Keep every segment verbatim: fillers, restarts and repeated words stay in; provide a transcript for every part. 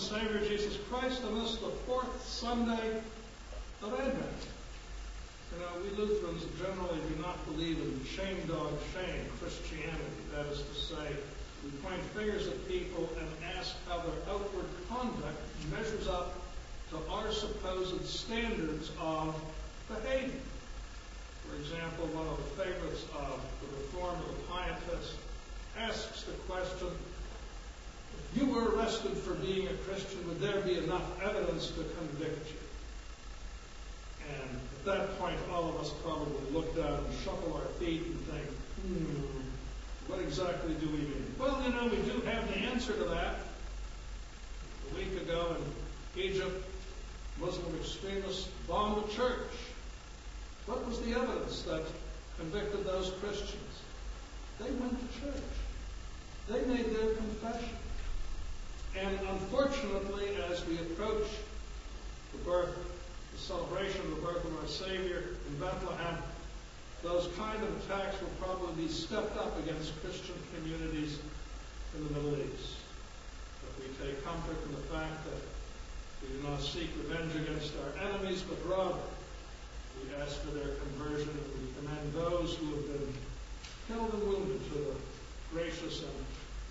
Savior Jesus Christ, and this is the fourth Sunday of Advent. You know, we Lutherans generally do not believe in shame dog shame Christianity. That is to say, we point fingers at people and ask how their outward conduct measures up to our supposed standards of behavior. For example, one of the favorites of the Reformed or the Pietist asks the question, if you were arrested for being a Christian, would there be enough evidence to convict you? And at that point, all of us probably look down and shuffle our feet and think, hmm, what exactly do we mean? Well, you know, we do have the answer to that. A week ago in Egypt, Muslim extremists bombed a church. What was the evidence that convicted those Christians? They went to church. They made their confession. And unfortunately, as we approach the birth, the celebration of the birth of our Savior in Bethlehem, those kind of attacks will probably be stepped up against Christian communities in the Middle East. But we take comfort in the fact that we do not seek revenge against our enemies, but rather we ask for their conversion, and we commend those who have been killed and wounded to the gracious and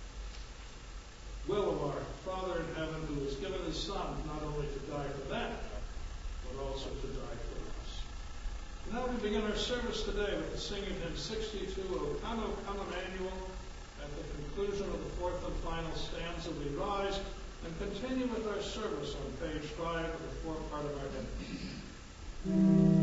will of our Father in heaven, who has given his Son not only to die for them, but also to die for us. Now we begin our service today with the singing hymn sixty-two, O Come, O Come, Emmanuel. At the conclusion of the fourth and final stanza, we rise and continue with our service on page five of the fourth part of our hymn.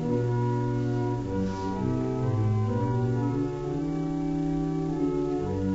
Thank you.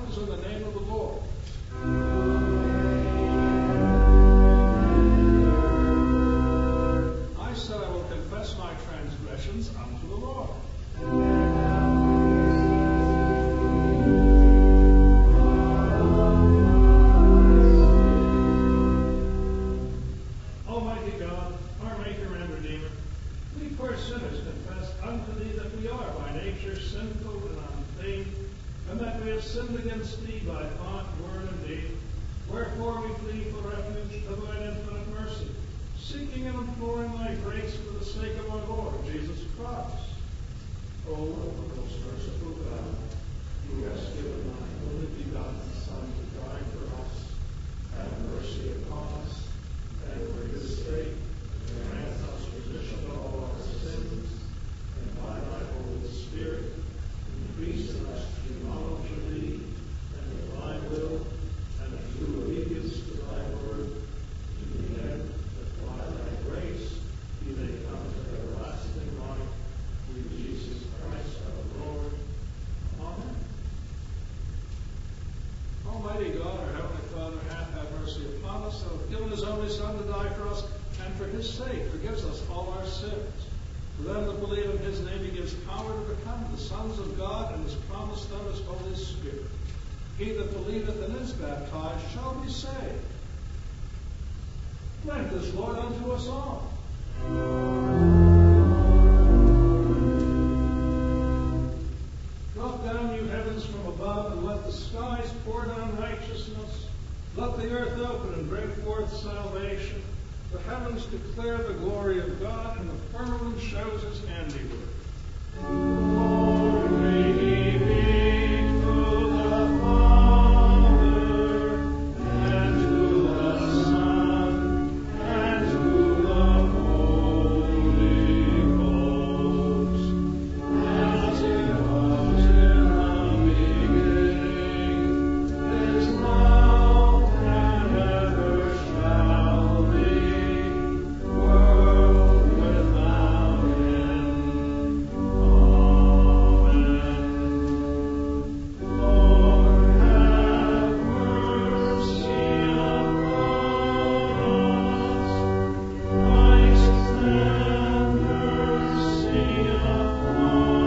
comes in the name of the Lord. I said I will confess my transgressions unto the Lord. Almighty God, our Maker and Redeemer, we poor sinners confess unto Thee that we are by nature sinful and unclean, and that we have sinned against Thee by thought, word, and deed. Wherefore we flee for refuge to Thine infinite mercy, seeking and imploring Thy grace for the sake of our Lord Jesus Christ. O Lord, most merciful God, who hast given Thine only begotten Son to die for us, have mercy upon us, and for His sake grant us remission of all our sins, and by Thy Holy Spirit increase in us true knowledge of Thee, and of Thy will, and a true obedience to Thy word, to the end that by Thy grace we may come to everlasting life through Jesus Christ our Lord. Amen. Almighty God, our Heavenly Father, hath had mercy upon us, and hath given His only Son to die for us, and for His sake forgives us all our sins. To them that believe in His name He gives power to become the sons of God, and is promised them His Holy Spirit. He that believeth and is baptized shall be saved. Grant this, Lord, unto us all. Drop down, you heavens, from above, and let the skies pour down righteousness. Let the earth open and bring forth salvation. The heavens declare the glory of God, and the firmament shows His handiwork. Glory be to the Father, and to the Son, and to the Holy Ghost, as it was in the beginning, is now, and ever shall be, world without end. Amen. Lord, have mercy upon us. Christ, have mercy upon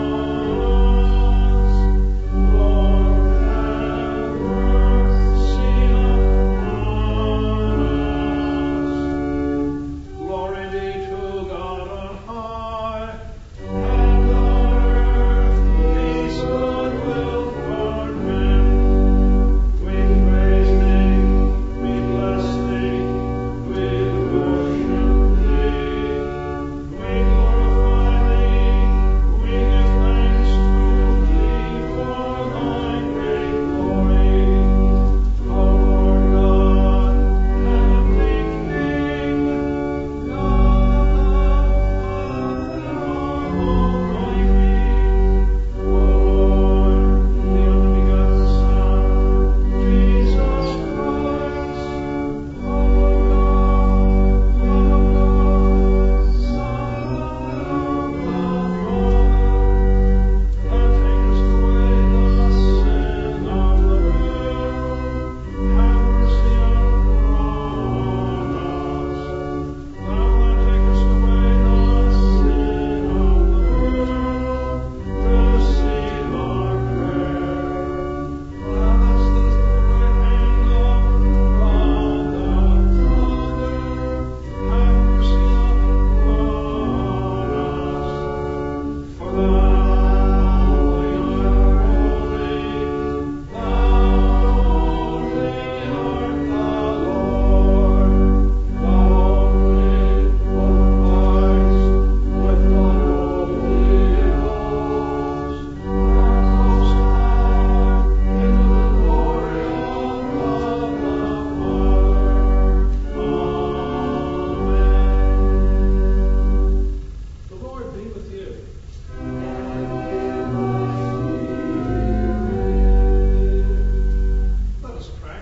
us. Lord, have mercy upon us. Glory be to God on high, and on earth peace, goodwill toward men. We praise Thee, we bless Thee, we worship Thee, we glorify Thee, we give thanks to Thee for Thy great glory. O Lord God, heavenly King, God the Father Almighty, O Lord, the only begotten Son, Jesus Christ, O Lord God, Son of God, Son of the Father, thou takest away the sin of the world, have mercy upon us. Thou that takest away the sin of the world, receive our prayer. Thou that sittest at the right hand of God the Father, have mercy upon us. For Thou only art holy, Thou only art the Lord, Thou only, O Christ, with the Holy Ghost, art most high, into the glory of God the Father. Amen. The Lord be with you. Let us pray.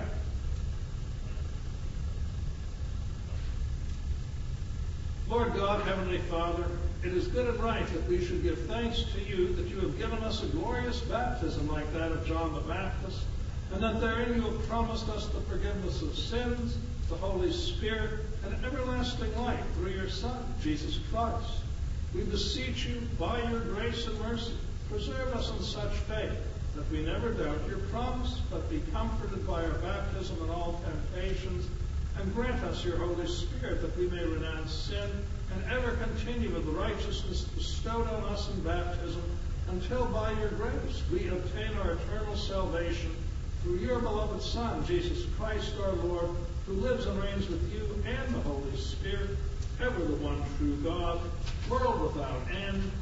Lord God, Heavenly Father, it is good and right that we should give thanks to You that You have given us a glorious baptism like that of John the Baptist, and that therein you have promised us the forgiveness of sins, the Holy Spirit, and everlasting life through your Son, Jesus Christ. We beseech you, by your grace and mercy, preserve us in such faith, that we never doubt your promise, but be comforted by our baptism in all temptations, and grant us your Holy Spirit, that we may renounce sin and ever continue in the righteousness bestowed on us in baptism, until by your grace we obtain our eternal salvation through your beloved Son, Jesus Christ our Lord, who lives and reigns with you and the Holy Spirit, ever the one true God, world without end.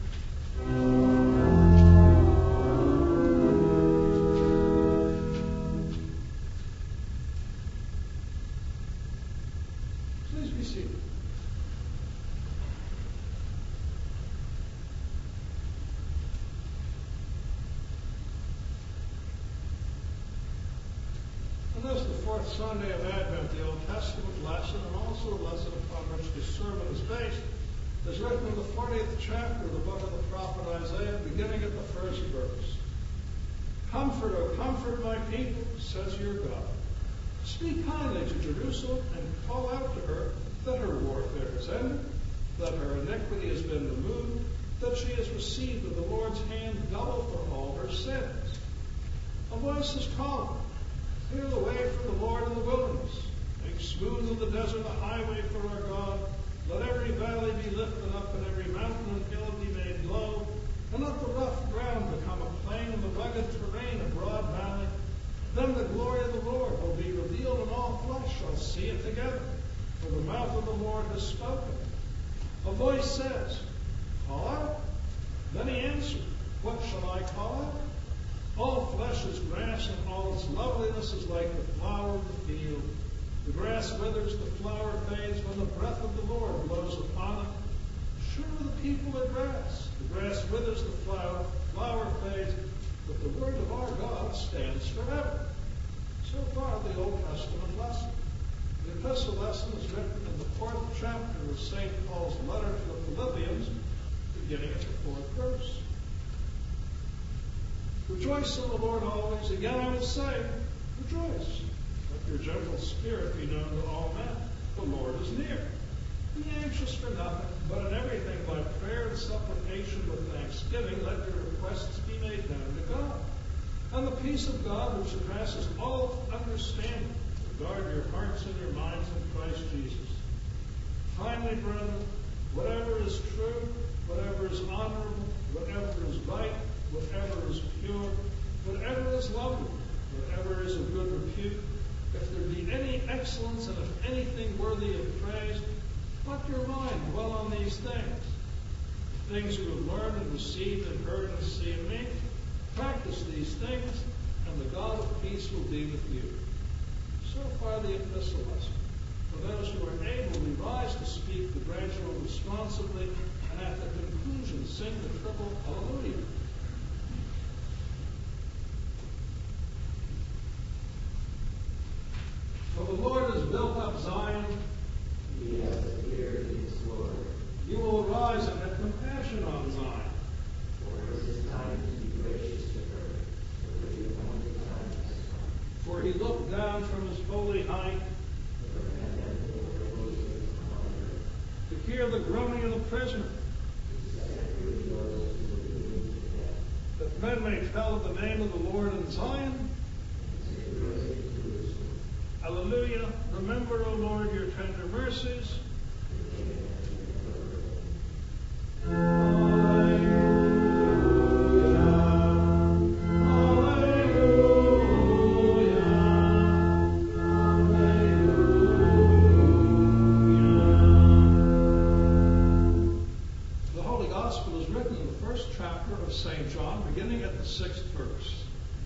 Please be seated. And this is the fourth Sunday of Advent, the Old Testament lesson, and also the lesson upon which the sermon is based, is written in the fortieth chapter of the book of the prophet Isaiah, beginning at the first verse. Comfort, O comfort my people, says your God. Speak kindly to Jerusalem and call out to her that her warfare is ended, that her iniquity has been removed, that she has received of the Lord's hand double for all her sins. A voice is calling, clear the way for the Lord in the wilderness. Make smooth in the desert a highway for our God. Let every valley be lifted up and every mountain and hill be made low. And let the rough ground become a plain and the rugged terrain a broad valley. Then the glory of the Lord will be revealed, and all flesh shall see it together. For the mouth of the Lord has spoken. A voice says, call out. Then he answered, what shall I call out? All flesh is grass, and all its loveliness is like the flower of the field. The grass withers, the flower fades, when the breath of the Lord blows upon it. Surely the people are grass. The grass withers, the flower, flower fades, but the word of our God stands forever. So far, the Old Testament lesson. The epistle lesson is written in the fourth chapter of Saint Paul's letter to the Philippians, beginning at the fourth verse. Rejoice in the Lord always. Again, I would say, rejoice. Let your gentle spirit be known to all men. The Lord is near. Be anxious for nothing, but in everything by prayer and supplication with thanksgiving, let your requests be made known to God. And the peace of God, which surpasses all understanding, will guard your hearts and your minds in Christ Jesus. Finally, brethren, whatever is true, whatever is honorable, whatever is right, whatever is pure, whatever is lovely, whatever is of good repute, if there be any excellence and if anything worthy of praise, let your mind dwell on these things. The things you have learned and received and heard and seen in me, practice these things, and the God of peace will be with you. So far the epistle lesson. For those who are able, we rise to speak the gradual responsibly, and at the conclusion sing the triple Hallelujah. For the Lord has built up Zion. He has appeared in his glory. You will arise and have compassion on Zion. For it is time to be gracious to her, for the appointed time has come. For he looked down from his holy height to hear the groaning of the prisoner, that men may tell of the name of the Lord in Zion. Hallelujah. Remember, O Lord, your tender mercies. Saint John, beginning at the sixth verse.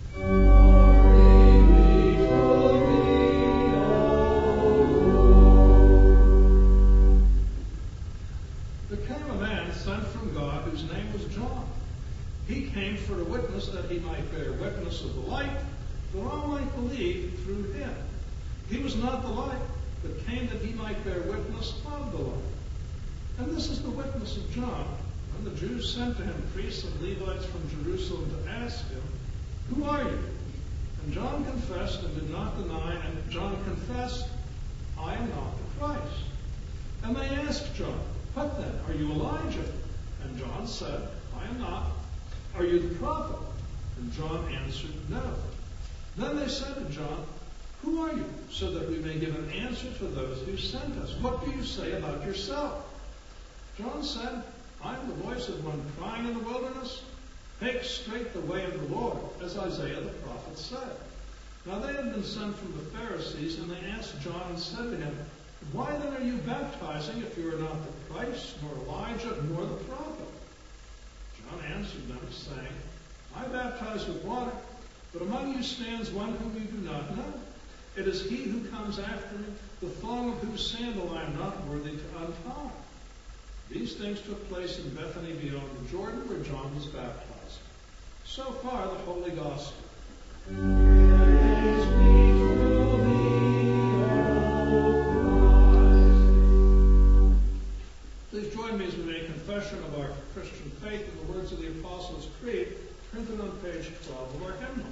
There came a man sent from God whose name was John. He came for a witness that he might bear witness of the light, that all might believe through him. He was not the light, but came that he might bear witness of the light. And this is the witness of John. When the Jews sent to him priests and Levites from Jerusalem to ask him, who are you? And John confessed and did not deny, and John confessed, I am not the Christ. And they asked John, what then? Are you Elijah? And John said, I am not. Are you the prophet? And John answered, no. Then they said to John, who are you? So that we may give an answer to those who sent us. What do you say about yourself? John said, I am the voice of one crying in the wilderness, make straight the way of the Lord, as Isaiah the prophet said. Now they had been sent from the Pharisees, and they asked John and said to him, why then are you baptizing if you are not the Christ, nor Elijah, nor the prophet? John answered them, saying, I baptize with water, but among you stands one whom you do not know. It is he who comes after me, the thong of whose sandal I am not worthy to untie. These things took place in Bethany beyond the Jordan, where John was baptized. So far, the Holy Gospel. Praise be to thee, O Christ. Please join me as we make confession of our Christian faith in the words of the Apostles' Creed, printed on page twelve of our hymnal.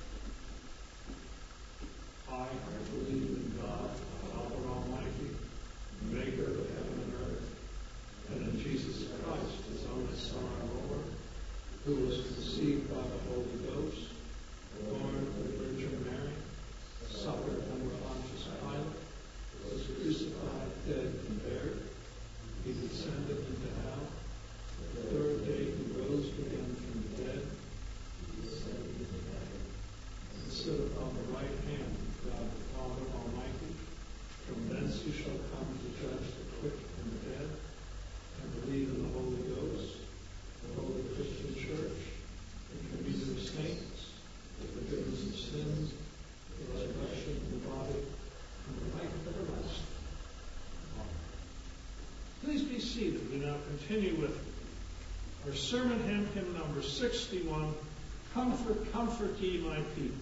I believe in God, Father Almighty, maker of heaven and earth, and in Jesus Christ, his only Son, our Lord, who was conceived by the Holy Ghost, born of the Virgin Mary, suffered under Pontius Pilate, was crucified, dead, and buried. He descended into hell. The third day he rose again from the dead. He ascended into heaven, and stood upon the right hand of God the Father Almighty. From thence he shall come to judge the quick and the dead, and believe in the Holy Ghost, the Holy Christian Church, the communion of saints, the forgiveness of sins, the resurrection of the body, and the life everlasting. Amen. Please be seated. We now continue with our sermon hymn, hymn number sixty-one, Comfort, Comfort Ye My People.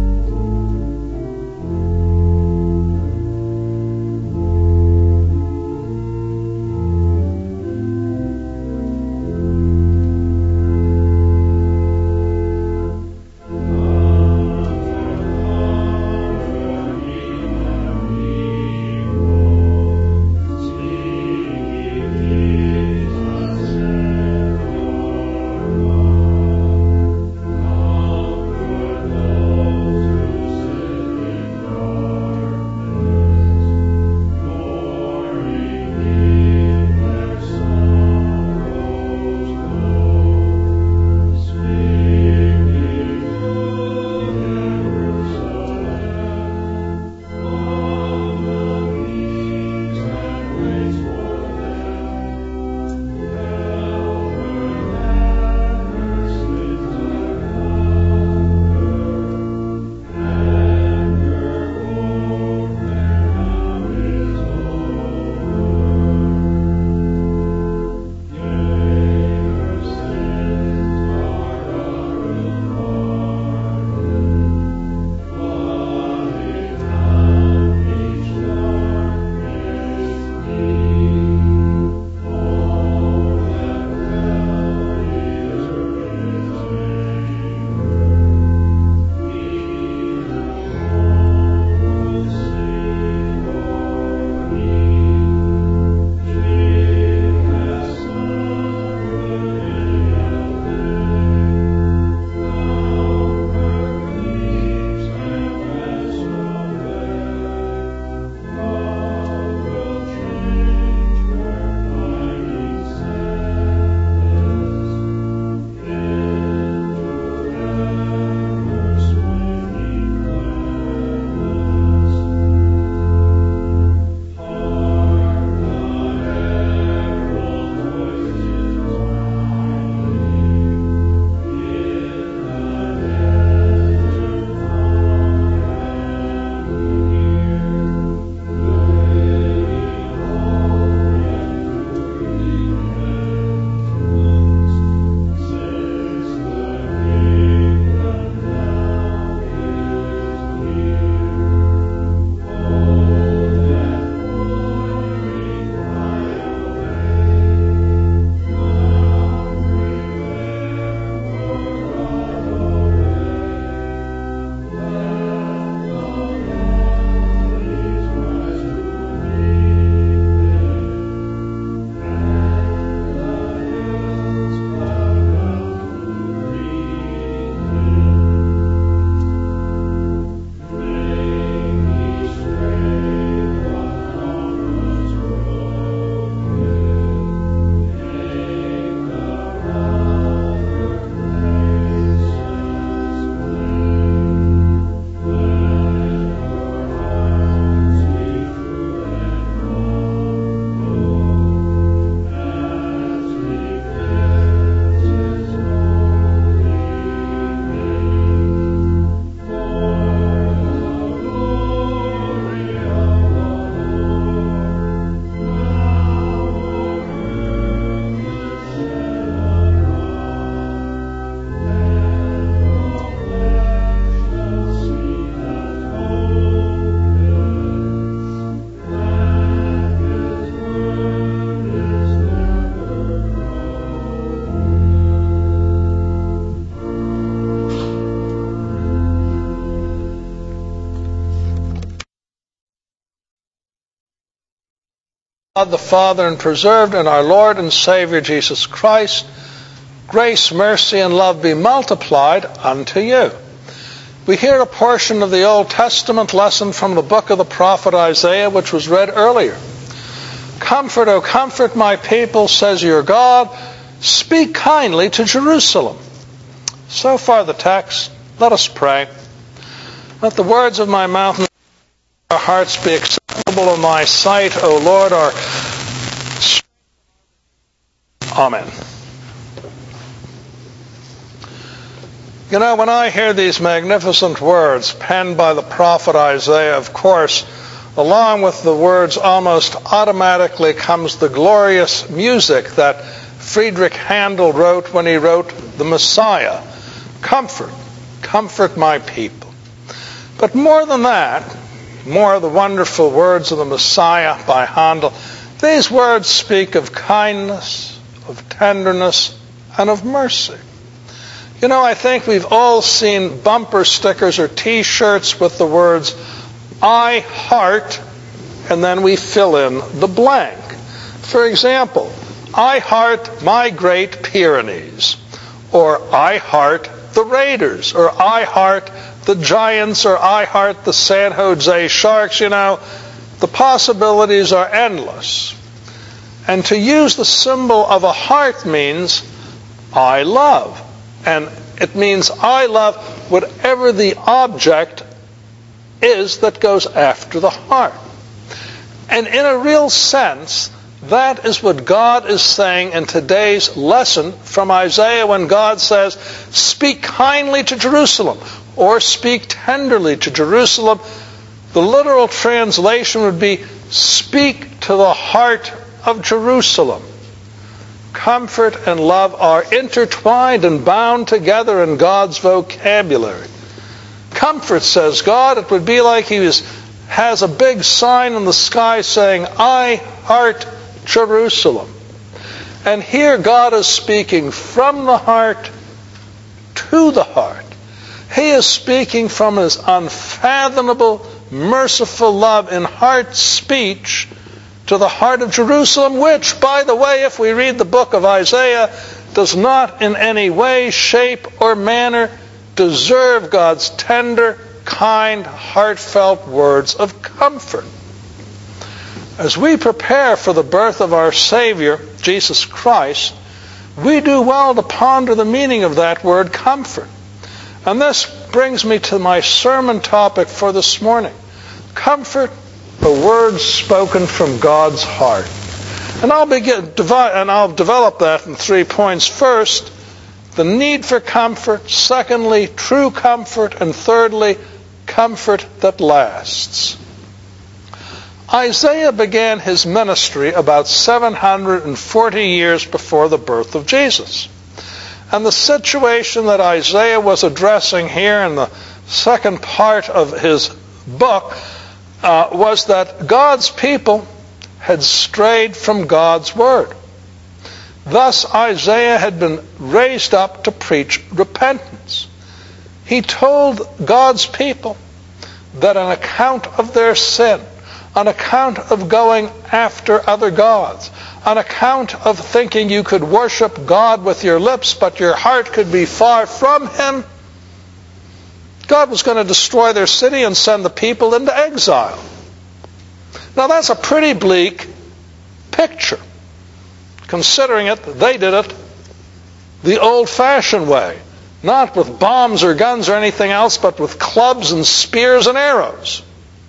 Thank God the Father and preserved in our Lord and Savior Jesus Christ, grace, mercy, and love be multiplied unto you. We hear a portion of the Old Testament lesson from the book of the prophet Isaiah, which was read earlier. Comfort, O comfort my people, says your God. Speak kindly to Jerusalem. So far the text. Let us pray. Let the words of my mouth and our hearts be acceptable in thy sight, O Lord, our strength. Amen. You know, when I hear these magnificent words penned by the prophet Isaiah, of course, along with the words almost automatically comes the glorious music that Friedrich Handel wrote when he wrote the Messiah. Comfort, comfort my people. But more than that, more of the wonderful words of the Messiah by Handel, these words speak of kindness, of tenderness, and of mercy. You know, I think we've all seen bumper stickers or T-shirts with the words, I heart, and then we fill in the blank. For example, I heart my great Pyrenees, or I heart the Raiders, or I heart the Giants, or I heart the San Jose Sharks. You know, the possibilities are endless. And to use the symbol of a heart means I love. And it means I love whatever the object is that goes after the heart. And in a real sense, that is what God is saying in today's lesson from Isaiah when God says, speak kindly to Jerusalem, or speak tenderly to Jerusalem. The literal translation would be, speak to the heart of Jerusalem. Comfort and love are intertwined and bound together in God's vocabulary. Comfort, says God, it would be like he was, has a big sign in the sky saying, I heart Jerusalem. And here God is speaking from the heart to the heart. He is speaking from his unfathomable, merciful love in heart speech to the heart of Jerusalem, which, by the way, if we read the book of Isaiah, does not in any way, shape, or manner deserve God's tender, kind, heartfelt words of comfort. As we prepare for the birth of our Savior, Jesus Christ, we do well to ponder the meaning of that word comfort. And this brings me to my sermon topic for this morning. Comfort, a word spoken from God's heart. And I'll begin, divide, and I'll develop that in three points. First, the need for comfort. Secondly, true comfort. And thirdly, comfort that lasts. Isaiah began his ministry about seven hundred forty years before the birth of Jesus. And the situation that Isaiah was addressing here in the second part of his book uh, was that God's people had strayed from God's word. Thus, Isaiah had been raised up to preach repentance. He told God's people that on account of their sin, on account of going after other gods, on account of thinking you could worship God with your lips, but your heart could be far from him, God was going to destroy their city and send the people into exile. Now that's a pretty bleak picture. Considering it, they did it the old-fashioned way. Not with bombs or guns or anything else, but with clubs and spears and arrows.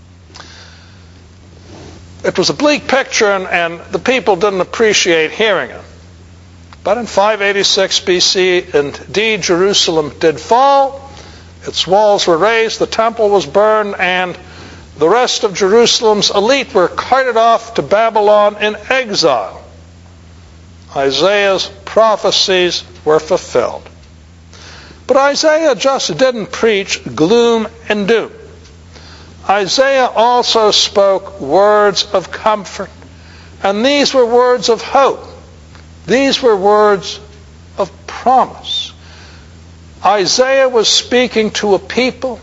It was a bleak picture, and, and the people didn't appreciate hearing it. But in five eighty-six B C, indeed, Jerusalem did fall. Its walls were razed, the temple was burned, and the rest of Jerusalem's elite were carted off to Babylon in exile. Isaiah's prophecies were fulfilled. But Isaiah just didn't preach gloom and doom. Isaiah also spoke words of comfort, and these were words of hope. These were words of promise. Isaiah was speaking to a people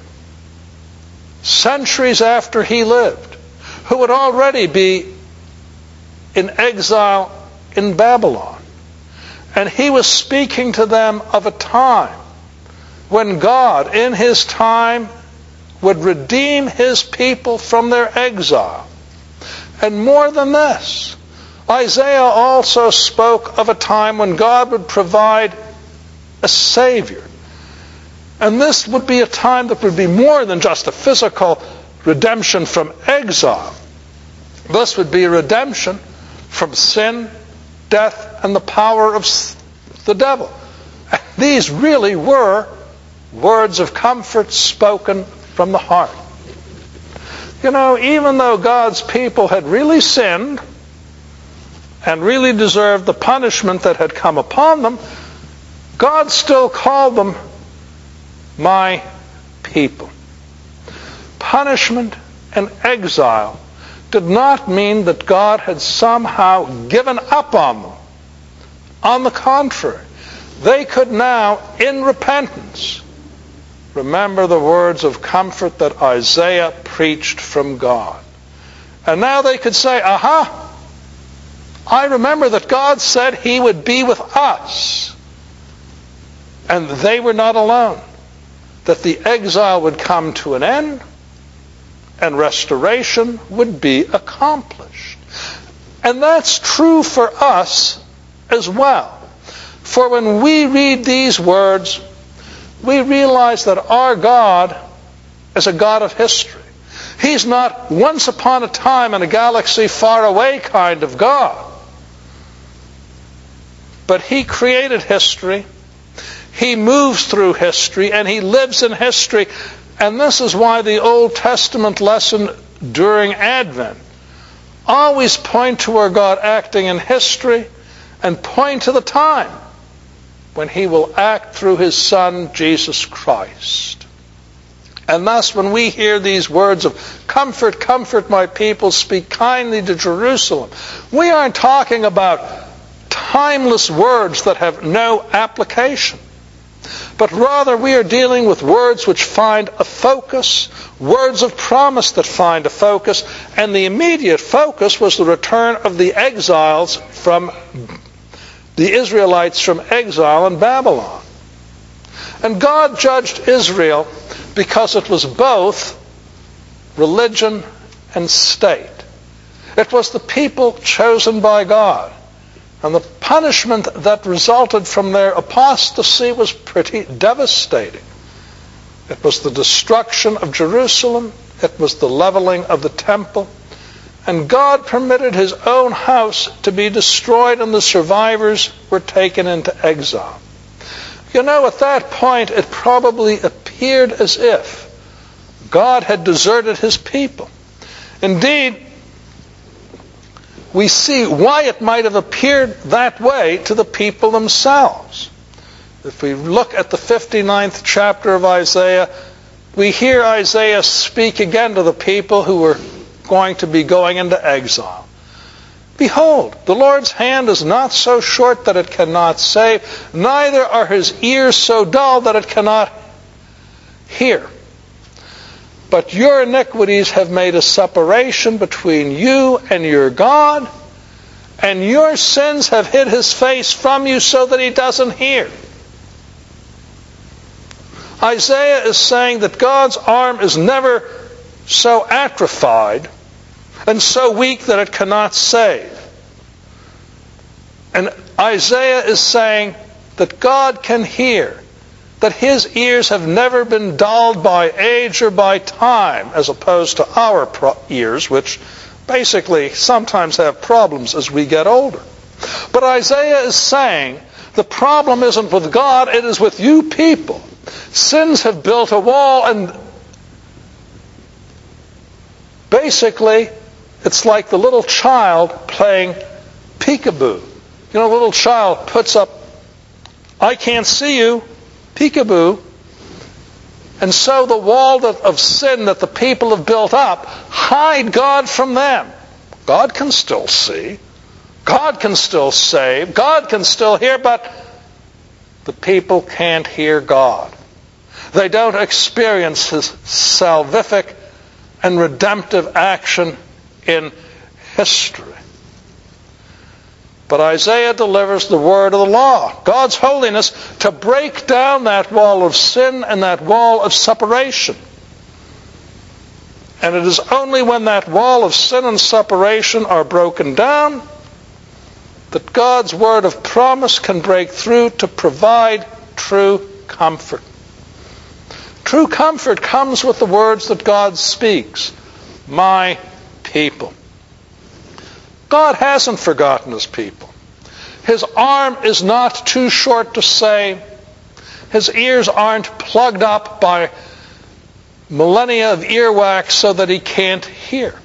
centuries after he lived, who would already be in exile in Babylon. And he was speaking to them of a time when God, in his time, would redeem his people from their exile. And more than this, Isaiah also spoke of a time when God would provide a Savior. And this would be a time that would be more than just a physical redemption from exile. This would be a redemption from sin, death, and the power of the devil. And these really were words of comfort spoken from the heart. You know, even though God's people had really sinned and really deserved the punishment that had come upon them, God still called them my people. Punishment and exile did not mean that God had somehow given up on them. On the contrary, they could now, in repentance, remember the words of comfort that Isaiah preached from God. And now they could say, aha, I remember that God said he would be with us. And they were not alone. That the exile would come to an end and restoration would be accomplished. And that's true for us as well. For when we read these words, we realize that our God is a God of history. He's not once upon a time in a galaxy far away kind of God. But he created history. He moves through history, and he lives in history. And this is why the Old Testament lesson during Advent always point to our God acting in history and point to the time when he will act through his Son, Jesus Christ. And thus, when we hear these words of comfort, comfort my people, speak kindly to Jerusalem, we aren't talking about timeless words that have no application. But rather we are dealing with words which find a focus, words of promise that find a focus, and the immediate focus was the return of the exiles from the Israelites from exile in Babylon. And God judged Israel because it was both religion and state. It was the people chosen by God. And the punishment that resulted from their apostasy was pretty devastating. It was the destruction of Jerusalem. It was the leveling of the temple. And God permitted his own house to be destroyed, and the survivors were taken into exile. You know, at that point, it probably appeared as if God had deserted his people. Indeed, we see why it might have appeared that way to the people themselves. If we look at the fifty-ninth chapter of Isaiah, we hear Isaiah speak again to the people who were going to be going into exile. Behold, the Lord's hand is not so short that it cannot save, neither are his ears so dull that it cannot hear. But your iniquities have made a separation between you and your God, and your sins have hid his face from you so that he doesn't hear. Isaiah is saying that God's arm is never so atrophied and so weak that it cannot save. And Isaiah is saying that God can hear, that his ears have never been dulled by age or by time, as opposed to our pro- ears, which basically sometimes have problems as we get older. But Isaiah is saying the problem isn't with God, it is with you people. Sins have built a wall, and basically it's like the little child playing peekaboo. You know, the little child puts up, I can't see you, peekaboo. And so the wall of sin that the people have built up hide God from them. God can still see. God can still save. God can still hear, but the people can't hear God. They don't experience his salvific and redemptive action in history. But Isaiah delivers the word of the law, God's holiness, to break down that wall of sin and that wall of separation. And it is only when that wall of sin and separation are broken down that God's word of promise can break through to provide true comfort. True comfort comes with the words that God speaks. My people. God hasn't forgotten his people. His arm is not too short to save. His ears aren't plugged up by millennia of earwax so that he can't hear.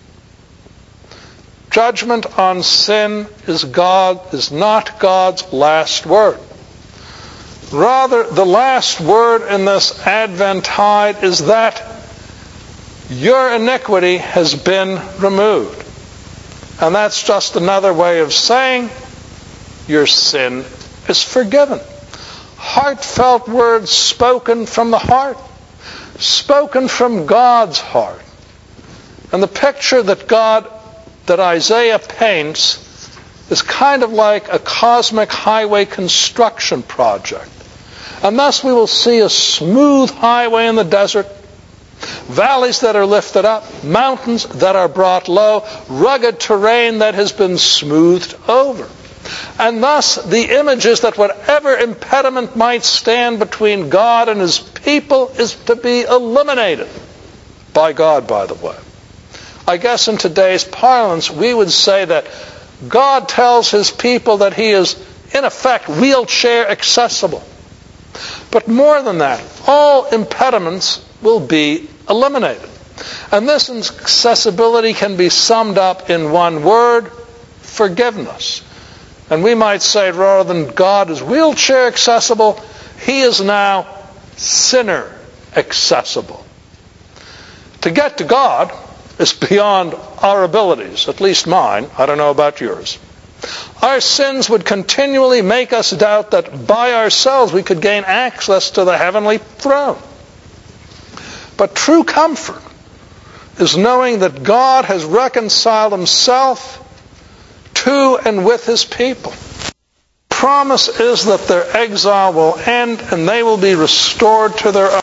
Judgment on sin is God is not God's last word. Rather, the last word in this Adventide is that your iniquity has been removed. And that's just another way of saying your sin is forgiven. Heartfelt words spoken from the heart, spoken from God's heart. And the picture that God, that Isaiah paints is kind of like a cosmic highway construction project. And thus we will see a smooth highway in the desert, valleys that are lifted up, mountains that are brought low, rugged terrain that has been smoothed over. And thus the image is that whatever impediment might stand between God and his people is to be eliminated. By God, by the way. I guess in today's parlance we would say that God tells his people that he is, in effect, wheelchair accessible. But more than that, all impediments will be eliminated. And this accessibility can be summed up in one word: forgiveness. And we might say, rather than God is wheelchair accessible, he is now sinner accessible. To get to God is beyond our abilities, at least mine. I don't know about yours. Our sins would continually make us doubt that by ourselves we could gain access to the heavenly throne. But true comfort is knowing that God has reconciled himself to and with his people. Promise is that their exile will end and they will be restored to their own.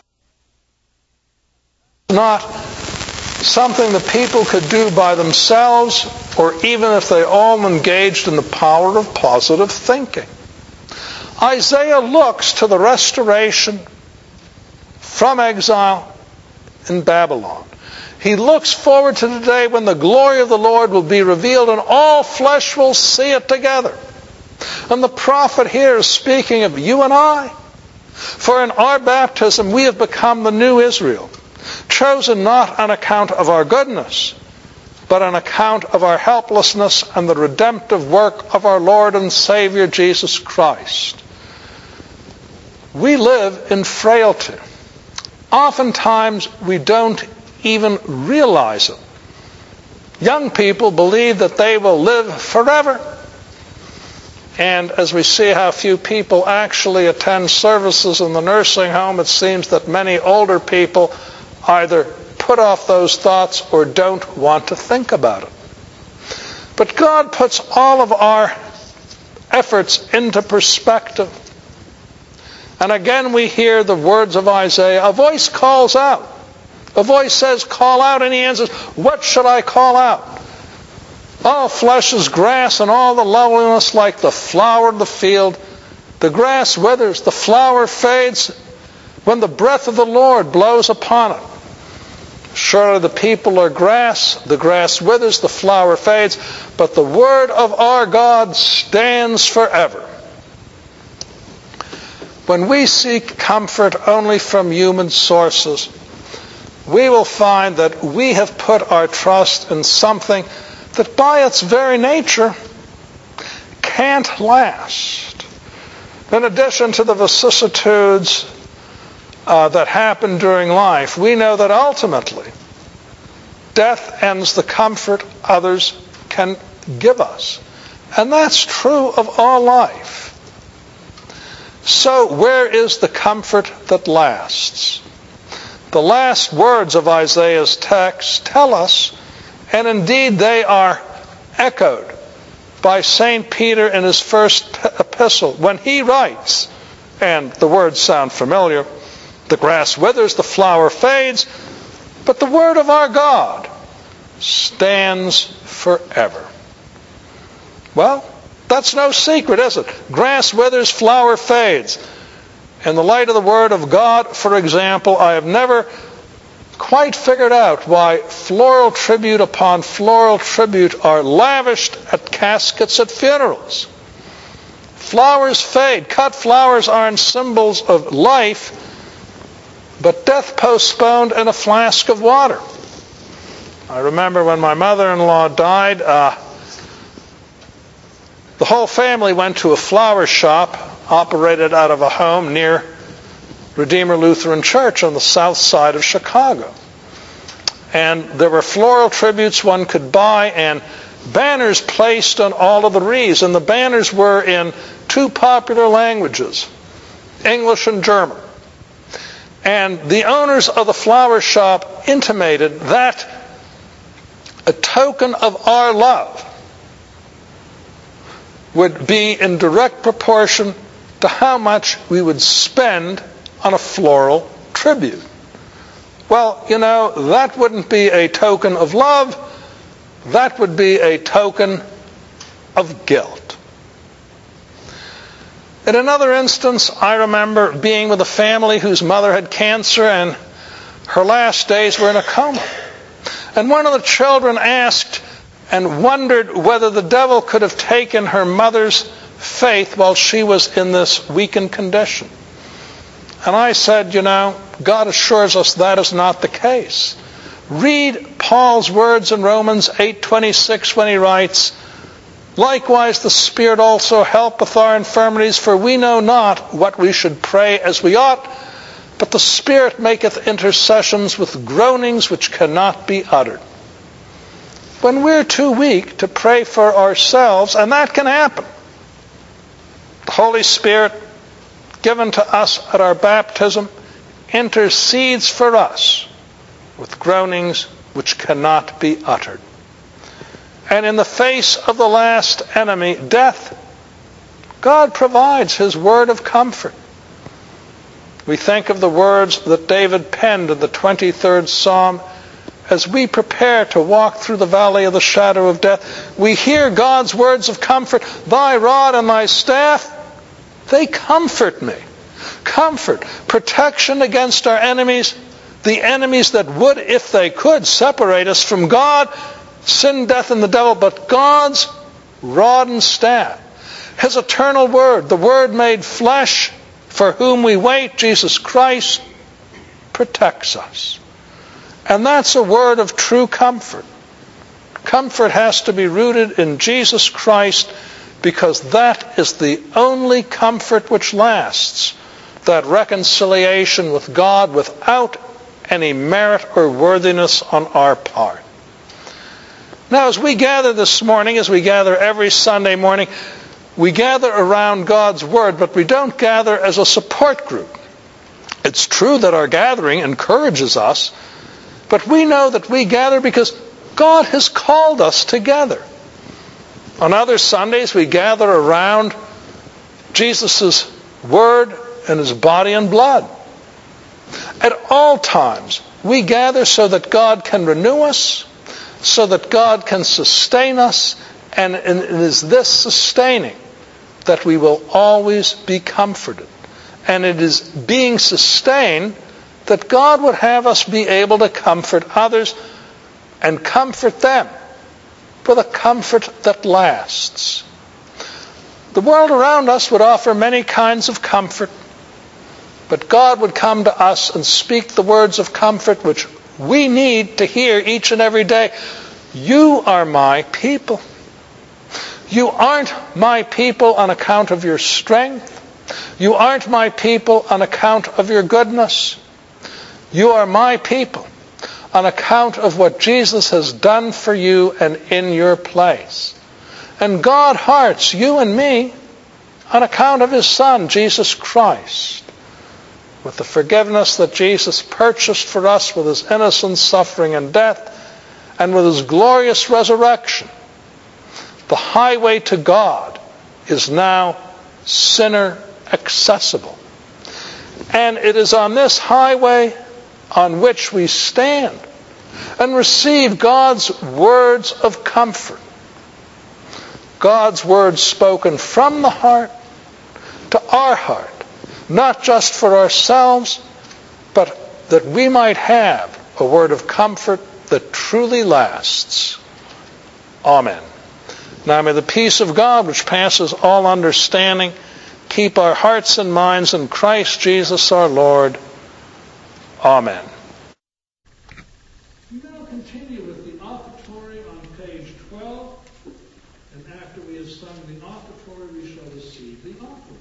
Not something the people could do by themselves, or even if they all engaged in the power of positive thinking. Isaiah looks to the restoration from exile in Babylon. He looks forward to the day when the glory of the Lord will be revealed and all flesh will see it together. And the prophet here is speaking of you and I. For in our baptism we have become the new Israel, chosen not on account of our goodness, but on account of our helplessness and the redemptive work of our Lord and Savior Jesus Christ. We live in frailty. Oftentimes we don't even realize it. Young people believe that they will live forever. And as we see how few people actually attend services in the nursing home, it seems that many older people either put off those thoughts or don't want to think about it. But God puts all of our efforts into perspective. And again we hear the words of Isaiah. A voice calls out. A voice says, call out, and he answers, what should I call out? All flesh is grass, and all the loveliness like the flower of the field. The grass withers, the flower fades, when the breath of the Lord blows upon it. Surely the people are grass, the grass withers, the flower fades, but the word of our God stands forever. When we seek comfort only from human sources, we will find that we have put our trust in something that by its very nature can't last. In addition to the vicissitudes uh, that happen during life, we know that ultimately death ends the comfort others can give us. And that's true of all life. So where is the comfort that lasts? The last words of Isaiah's text tell us, and indeed they are echoed by Saint Peter in his first epistle when he writes, and the words sound familiar, the grass withers, the flower fades, but the word of our God stands forever. Well, that's no secret, is it? Grass withers, flower fades. In the light of the Word of God, for example, I have never quite figured out why floral tribute upon floral tribute are lavished at caskets at funerals. Flowers fade. Cut flowers aren't symbols of life, but death postponed in a flask of water. I remember when my mother-in-law died, uh, the whole family went to a flower shop operated out of a home near Redeemer Lutheran Church on the south side of Chicago. And there were floral tributes one could buy and banners placed on all of the wreaths. And the banners were in two popular languages, English and German. And the owners of the flower shop intimated that a token of our love would be in direct proportion to how much we would spend on a floral tribute. Well, you know, that wouldn't be a token of love. That would be a token of guilt. In another instance, I remember being with a family whose mother had cancer and her last days were in a coma. And one of the children asked and wondered whether the devil could have taken her mother's faith while she was in this weakened condition. And I said, you know, God assures us that is not the case. Read Paul's words in Romans eight twenty-six when he writes, likewise the Spirit also helpeth our infirmities, for we know not what we should pray as we ought, but the Spirit maketh intercessions with groanings which cannot be uttered. When we're too weak to pray for ourselves, and that can happen, the Holy Spirit, given to us at our baptism, intercedes for us with groanings which cannot be uttered. And in the face of the last enemy, death, God provides His word of comfort. We think of the words that David penned in the twenty-third Psalm. As we prepare to walk through the valley of the shadow of death, we hear God's words of comfort. Thy rod and thy staff, they comfort me. Comfort, protection against our enemies, the enemies that would, if they could, separate us from God, sin, death, and the devil, but God's rod and staff, His eternal word, the Word made flesh, for whom we wait, Jesus Christ, protects us. And that's a word of true comfort. Comfort has to be rooted in Jesus Christ, because that is the only comfort which lasts, that reconciliation with God without any merit or worthiness on our part. Now, as we gather this morning, as we gather every Sunday morning, we gather around God's Word, but we don't gather as a support group. It's true that our gathering encourages us, but we know that we gather because God has called us together. On other Sundays, we gather around Jesus' Word and His body and blood. At all times, we gather so that God can renew us, so that God can sustain us, and it is this sustaining that we will always be comforted. And it is being sustained that God would have us be able to comfort others and comfort them with a comfort that lasts. The world around us would offer many kinds of comfort, but God would come to us and speak the words of comfort which we need to hear each and every day. You are my people. You aren't my people on account of your strength. You aren't my people on account of your goodness. You are my people on account of what Jesus has done for you and in your place. And God hearts you and me on account of His Son, Jesus Christ, with the forgiveness that Jesus purchased for us with His innocent suffering and death, and with His glorious resurrection. The highway to God is now sinner accessible. And it is on this highway on which we stand and receive God's words of comfort. God's words spoken from the heart to our heart, not just for ourselves, but that we might have a word of comfort that truly lasts. Amen. Now may the peace of God, which passes all understanding, keep our hearts and minds in Christ Jesus our Lord. Amen. We now continue with the offertory on page twelve, and after we have sung the offertory, we shall receive the offering.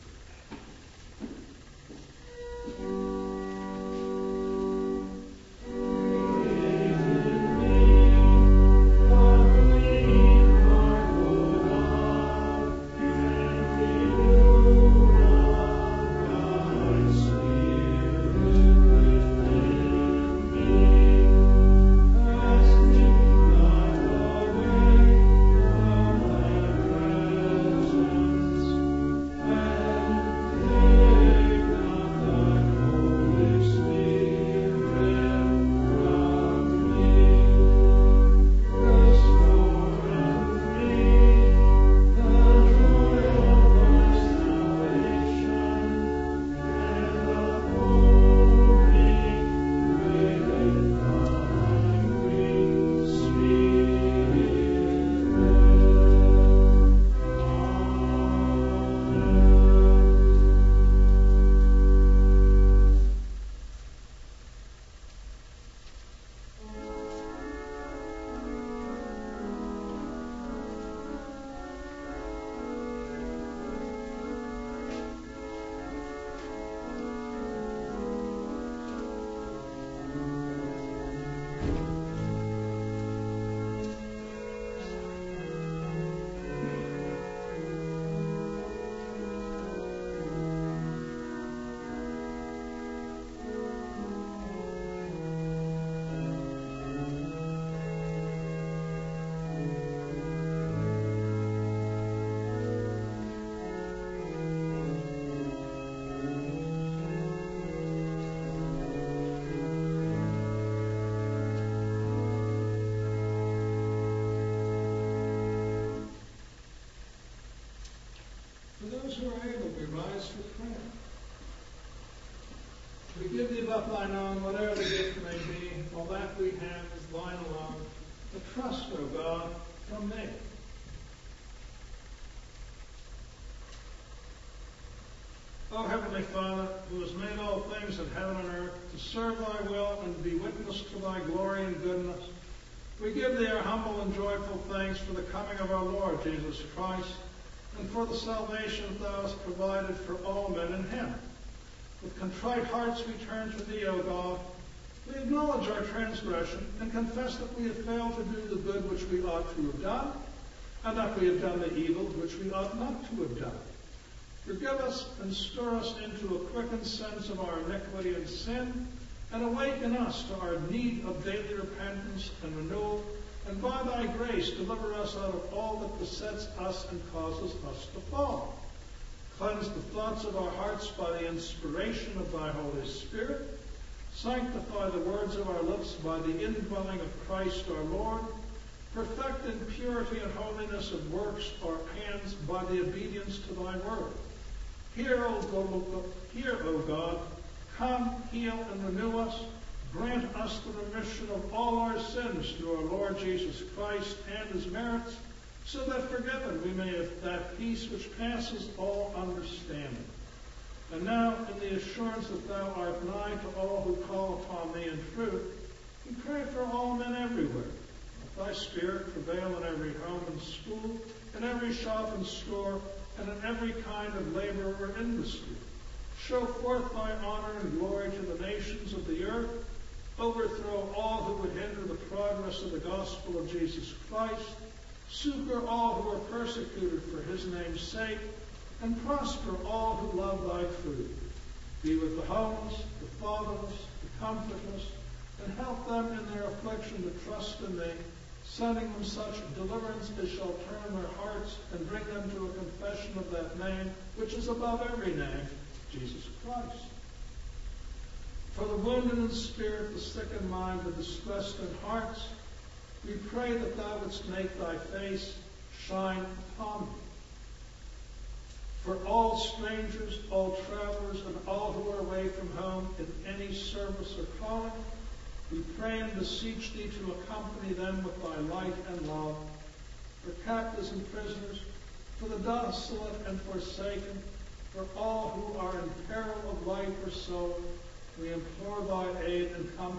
Those who are able, we rise for prayer. We give thee but thine own, whatever the gift may be, all that we have is thine alone. The trust, O God, from thee. O Heavenly Father, who has made all things in heaven and earth to serve thy will and be witness to thy glory and goodness, we give thee our humble and joyful thanks for the coming of our Lord Jesus Christ, and for the salvation thou hast provided for all men in him. With contrite hearts we turn to thee, O God. We acknowledge our transgression and confess that we have failed to do the good which we ought to have done, and that we have done the evil which we ought not to have done. Forgive us and stir us into a quickened sense of our iniquity and sin, and awaken us to our need of daily repentance and renewal, and by thy grace deliver us out of all that besets us and causes us to fall. Cleanse the thoughts of our hearts by the inspiration of thy Holy Spirit. Sanctify the words of our lips by the indwelling of Christ our Lord. Perfect in purity and holiness of works our hands by the obedience to thy word. Hear, O God, hear, O God, come, heal, and renew us. Grant us the remission of all our sins through our Lord Jesus Christ and his merits, so that forgiven we may have that peace which passes all understanding. And now, in the assurance that thou art nigh to all who call upon thee in truth, we pray for all men everywhere. Let thy Spirit prevail in every home and school, in every shop and store, and in every kind of labor or industry. Show forth thy honor and glory to the nations of the earth. Overthrow all who would hinder the progress of the gospel of Jesus Christ. Succor all who are persecuted for his name's sake, and prosper all who love thy truth. Be with the homeless, the fatherless, the comfortless, and help them in their affliction to trust in thee, sending them such deliverance as shall turn their hearts and bring them to a confession of that name, which is above every name, Jesus Christ. For the wounded in spirit, the sick in mind, the distressed in hearts, we pray that thou wouldst make thy face shine upon them. For all strangers, all travelers, and all who are away from home in any service or calling, we pray and beseech thee to accompany them with thy light and love. For captives and prisoners, for the desolate and forsaken, for all who are in peril of life or soul, we implore thy aid and comfort.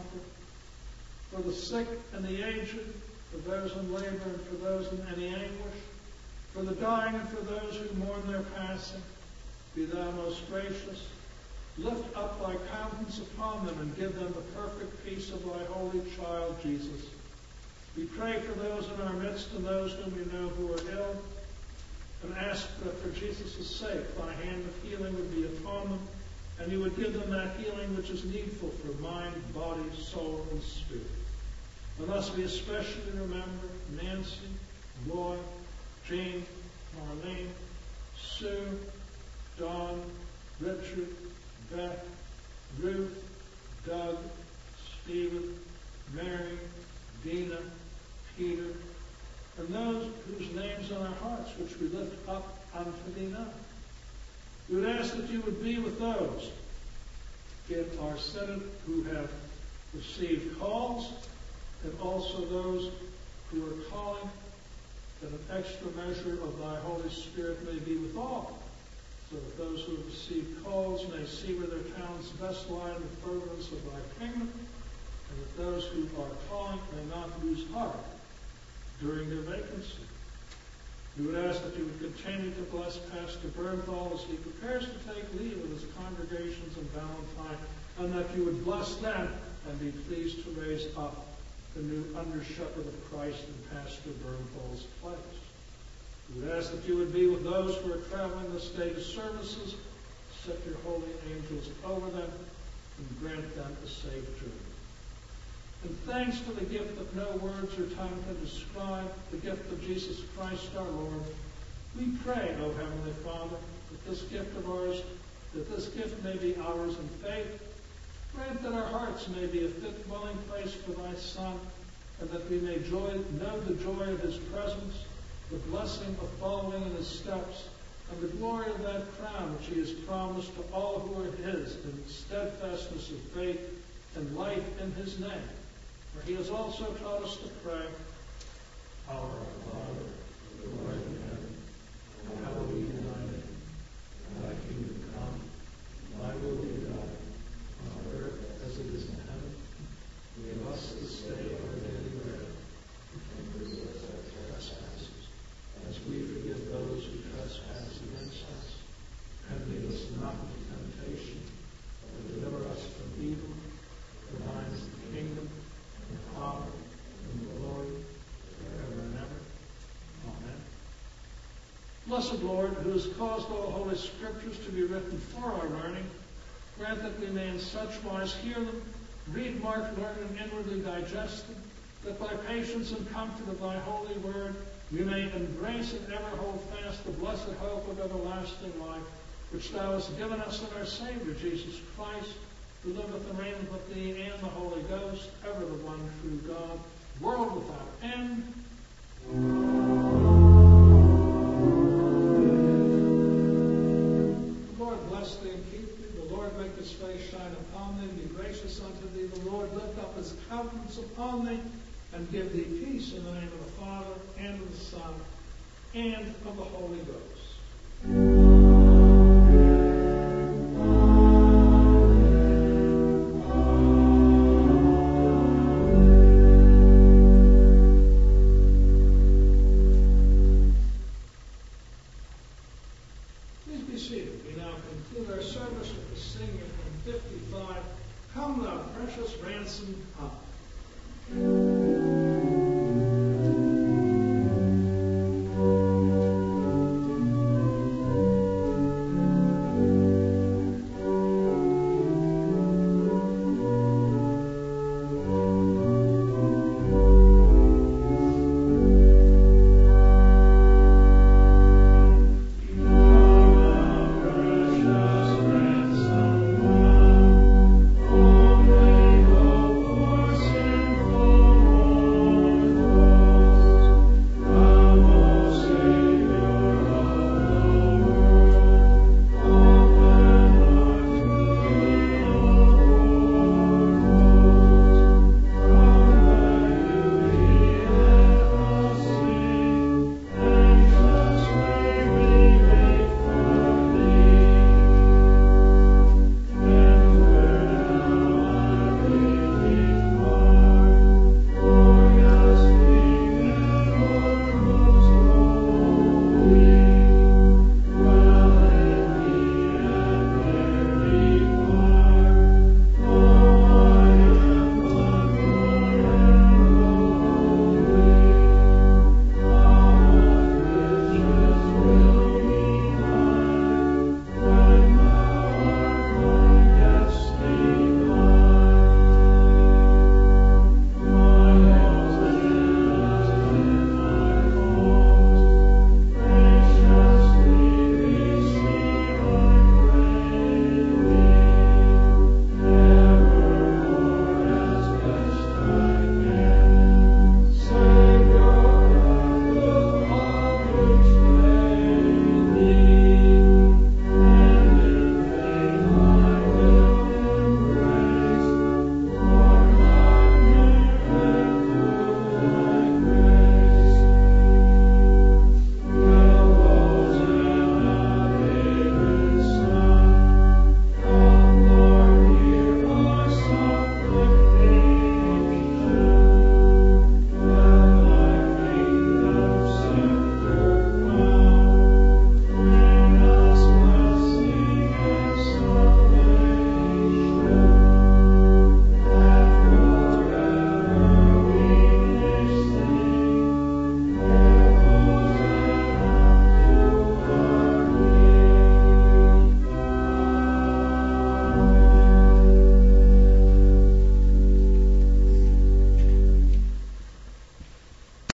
For the sick and the aged, for those in labor and for those in any anguish, for the dying and for those who mourn their passing, be thou most gracious. Lift up thy countenance upon them and give them the perfect peace of thy holy child, Jesus. We pray for those in our midst and those whom we know who are ill, and ask that for Jesus' sake thy hand of healing would be upon them, and you would give them that healing which is needful for mind, body, soul, and spirit. And thus we especially remember Nancy, Roy, Jean, Marlene, Sue, Dawn, Richard, Beth, Ruth, Doug, Stephen, Mary, Dina, Peter, and those whose names on our hearts which we lift up unto thee now. We would ask that you would be with those in our Senate who have received calls, and also those who are calling, that an extra measure of thy Holy Spirit may be with all, so that those who have received calls may see where their talents best lie in the furtherance of thy kingdom, and that those who are calling may not lose heart during their vacancy. We would ask that you would continue to bless Pastor Bernthal as he prepares to take leave of his congregations in Valentine, and that you would bless them and be pleased to raise up the new under-shepherd of Christ in Pastor Bernthal's place. We would ask that you would be with those who are traveling this day to services, set your holy angels over them, and grant them a safe journey. And thanks for the gift that no words or tongue can describe, the gift of Jesus Christ our Lord, we pray, O Heavenly Father, that this gift of ours, that this gift may be ours in faith. Grant that our hearts may be a fit dwelling place for thy Son, and that we may joy, know the joy of his presence, the blessing of following in his steps, and the glory of that crown which he has promised to all who are his in steadfastness of faith and life in his name. For he has also taught us to pray, Our Father, who art in heaven, hallowed be thy name. Thy kingdom come, thy will be done, on earth as it is in heaven. Give us this day our daily bread, and forgive us our trespasses, as we forgive those who trespass against us. And lead us not into temptation, but deliver us from evil. For thine is the kingdom, and the power, and the glory, forever and ever. Amen. Blessed Lord, who has caused all holy scriptures to be written for our learning, grant that we may in such wise hear them, read, mark, learn, and inwardly digest them, that by patience and comfort of thy holy word we may embrace and ever hold fast the blessed hope of everlasting life, which thou hast given us in our Savior, Jesus Christ, who liveth and reigneth with thee and the Holy Ghost, ever the one true God, world without end. The Lord bless thee and keep thee. The Lord make his face shine upon thee and be gracious unto thee. The Lord lift up his countenance upon thee and give thee peace in the name of the Father, and of the Son, and of the Holy Ghost. Come thou precious ransom come.